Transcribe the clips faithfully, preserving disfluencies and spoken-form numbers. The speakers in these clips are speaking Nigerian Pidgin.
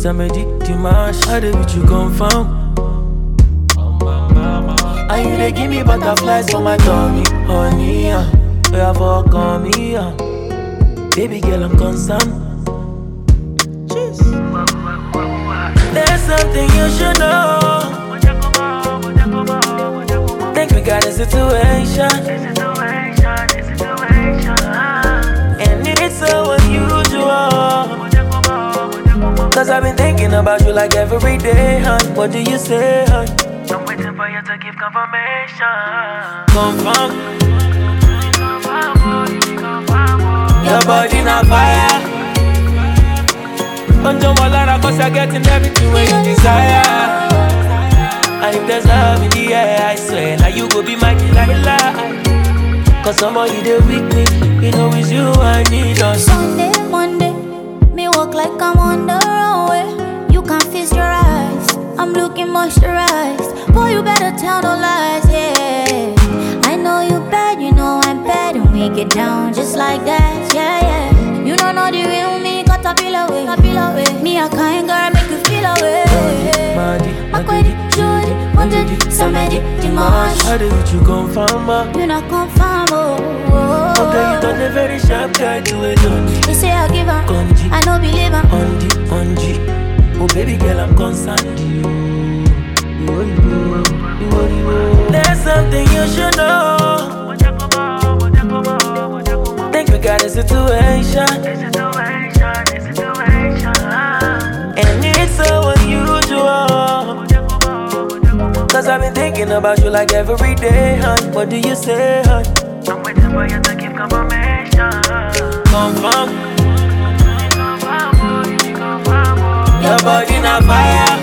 Samedi, dimanche, I dey with you confirm. And you dey give me butterflies for my tummy, honey, uh. You have all come me, uh. Baby girl, I'm concerned. There's something you should know. Think we got a situation, and it's so unusual. Cause I've been thinking about you like every day, hon. What do you say, hon? I'm waiting for you to give confirmation. Confirm. Your body not fire. Don't you lie, cause you're getting everything when you desire. And if there's love in the air, I swear, now you go be my Delilah. Cause somebody there with me, you know it's you I need us. Sunday, Monday, me walk like I'm on the runway. You can't feast your eyes, I'm looking moisturized. Boy, you better tell no lies, yeah. I know you bad, you know I'm bad, and we get down just like that, yeah, yeah. You don't know the real me, got a peel away, a peel away. Me a kind girl, make you feel away. Makwedi, Jody, Monday, Samedi, Dimanche. I dey with you confirm, ma. You not confirm, oh, oh, oh. Okay, you done a very sharp guy to a done. You say I give her, Conji, I know believe her. on the, on G. Oh baby girl, I'm concerned. There's something you should know. Think we got a situation, and it's so unusual. Cause I've been thinking about you like every day, hon. What do you say, hon? I'm waiting for you to give confirmation. Confirm. Your body not fire.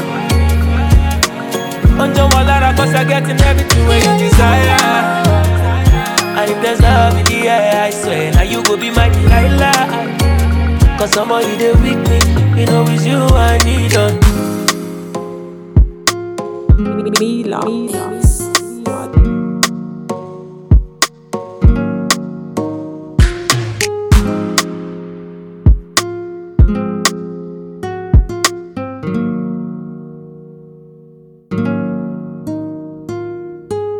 Don't you lie, cause you're getting everything when you desire. And if there's love in the air, I swear, now you go be my Delilah. Cause somebody there with me, you know it's you I need on. Mila.